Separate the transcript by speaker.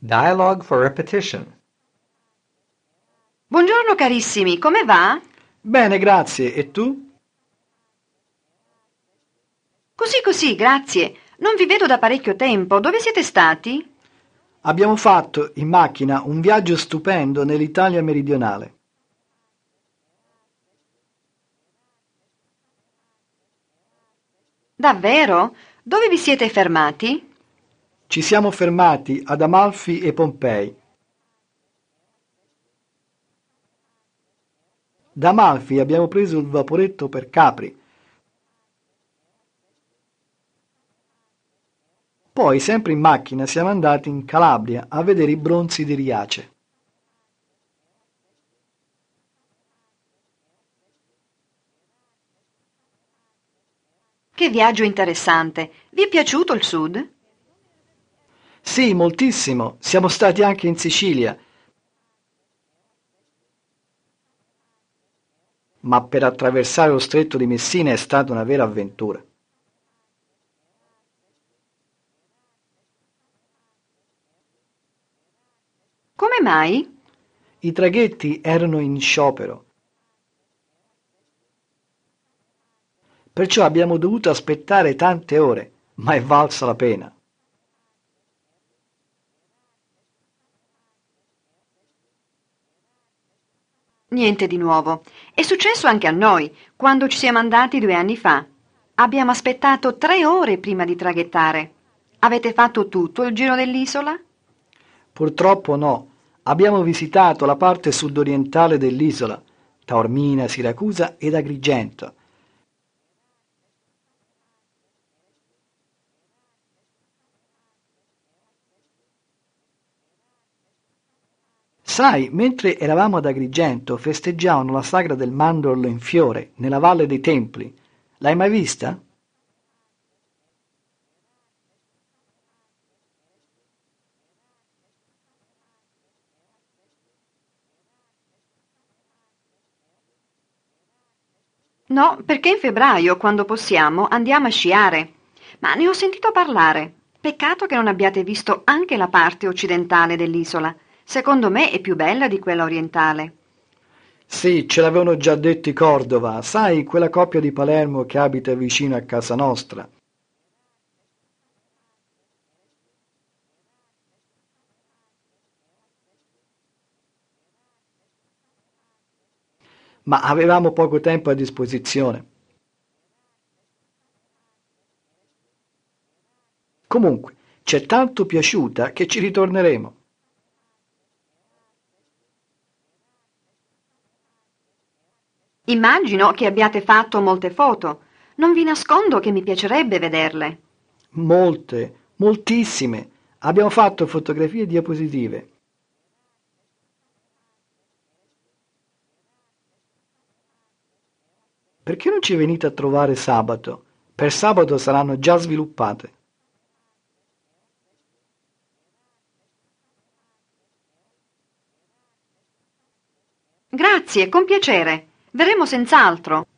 Speaker 1: Dialogue for repetition.
Speaker 2: Buongiorno carissimi, come va?
Speaker 3: Bene, grazie. E tu?
Speaker 2: Così, grazie. Non vi vedo da parecchio tempo. Dove siete stati?
Speaker 3: Abbiamo fatto in macchina un viaggio stupendo nell'Italia meridionale.
Speaker 2: Davvero? Dove vi siete fermati?
Speaker 3: Ci siamo fermati ad Amalfi e Pompei. Da Amalfi abbiamo preso il vaporetto per Capri. Poi, sempre in macchina, siamo andati in Calabria a vedere i bronzi di Riace.
Speaker 2: Che viaggio interessante. Vi è piaciuto il sud?
Speaker 3: Sì, moltissimo. Siamo stati anche in Sicilia. Ma per attraversare lo stretto di Messina è stata una vera avventura.
Speaker 2: Come mai?
Speaker 3: I traghetti erano in sciopero, perciò abbiamo dovuto aspettare tante ore, ma è valsa la pena.
Speaker 2: Niente di nuovo. È successo anche a noi, quando ci siamo andati 2 anni fa. Abbiamo aspettato 3 ore prima di traghettare. Avete fatto tutto il giro dell'isola?
Speaker 3: Purtroppo no, abbiamo visitato la parte sudorientale dell'isola, Taormina, Siracusa ed Agrigento. Sai, mentre eravamo ad Agrigento festeggiavano la sagra del mandorlo in fiore nella Valle dei Templi. L'hai mai vista?
Speaker 2: No, perché in febbraio, quando possiamo, andiamo a sciare. Ma ne ho sentito parlare. Peccato che non abbiate visto anche la parte occidentale dell'isola. Secondo me è più bella di quella orientale.
Speaker 3: Sì, ce l'avevano già detto i Cordova, sai, quella coppia di Palermo che abita vicino a casa nostra. Ma avevamo poco tempo a disposizione. Comunque, ci è tanto piaciuta che ci ritorneremo.
Speaker 2: Immagino che abbiate fatto molte foto. Non vi nascondo che mi piacerebbe vederle.
Speaker 3: Molte, moltissime. Abbiamo fatto fotografie e diapositive. Perché non ci venite a trovare sabato? Per sabato saranno già sviluppate.
Speaker 2: Grazie, con piacere. Verremo senz'altro.